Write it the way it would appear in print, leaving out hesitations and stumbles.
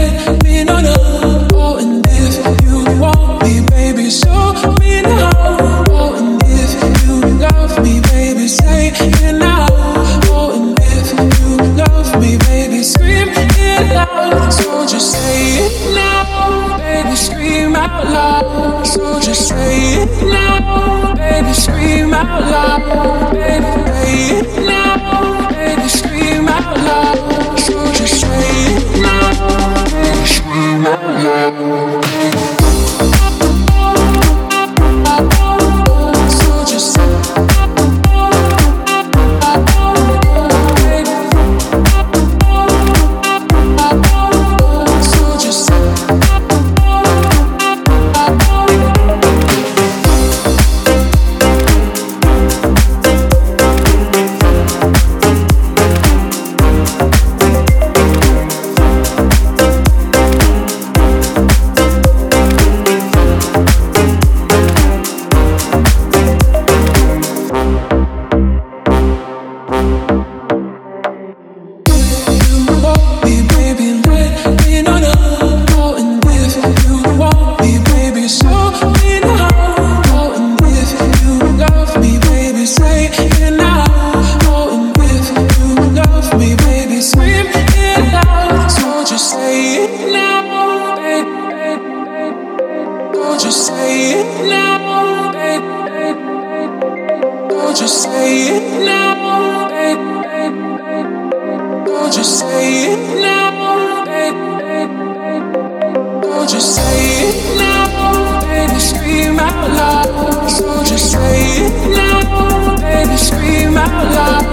let me know now. Oh, and if you want me, baby, show me now. Oh, and if you love me, baby, say it now. Oh, and if you love me, baby, scream it loud. So just say it now, baby, scream out loud. So just say it now, baby, scream out loud. Baby, say it now, baby, scream out loud. So just say it now, baby, scream out loud. So just say it now, baby, scream out loud.